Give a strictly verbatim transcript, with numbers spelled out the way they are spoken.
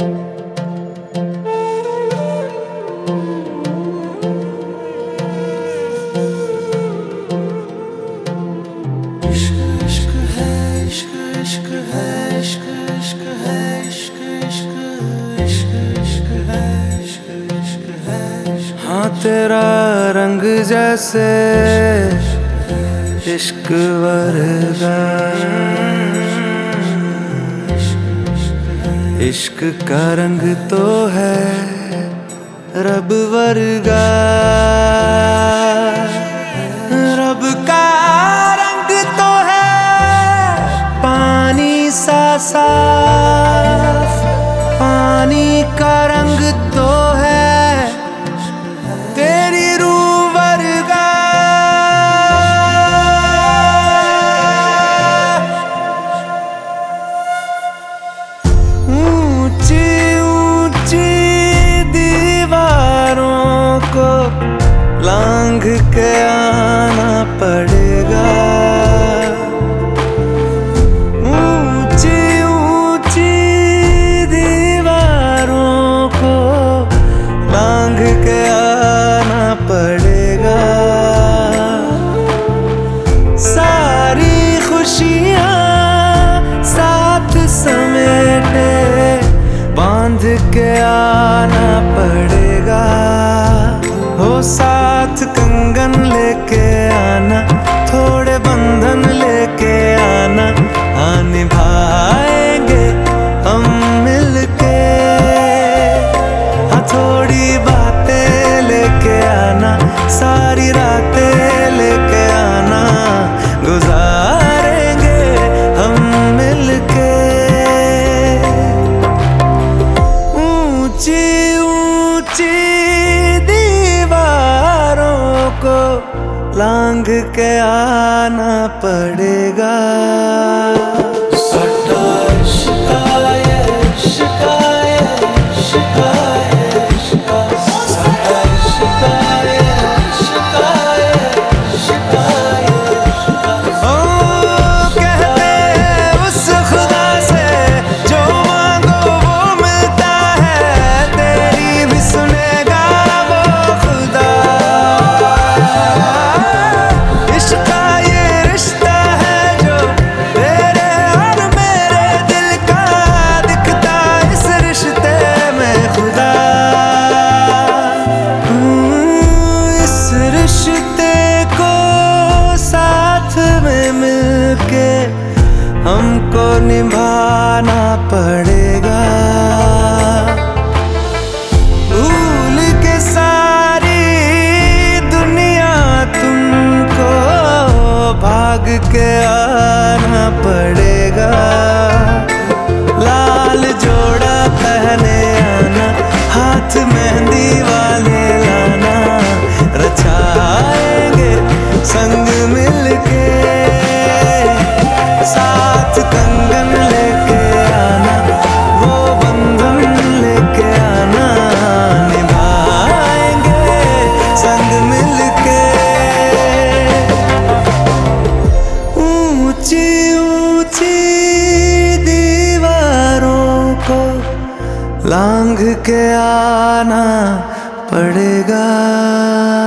हाँ तेरा रंग जैसे इश्क वर्गा, इश्क का रंग तो है रब वर्गा। रब का रंग तो है पानी सा साफ, पानी का रंग तो है तेरी रूह वर्गा। ऊंची ऊंची दीवारों को लांघ के आना पड़ेगा, ऊंची ऊंची दीवारों को लांघ के आना पड़ेगा। सारी खुशियाँ साथ समेटे बांध के आना पड़ेगा। हो साथ कंगन लेके आना, थोड़े बंधन लेके आना, हाँ निभाएंगे हम मिलके। हाँ थोड़ी बातें लेके आना, सारी रातें लेके आना, गुजारेंगे हम मिलके। ऊंची ऊंची दीवारों को लांघ के आना पड़ेगा। हमको निभाना पड़ेगा। भूल के सारी दुनिया तुमको भाग के आना पड़ेगा। लाल जोड़ा पहने आना, हाथ मेहंदी वाले लाना, रचाएंगे संग मिलके। साथ कंगन लेके आना, वो बंधन लेके आना, निभाएंगे संग मिलके। ऊंची ऊंची दीवारों को लांघ के आना पड़ेगा।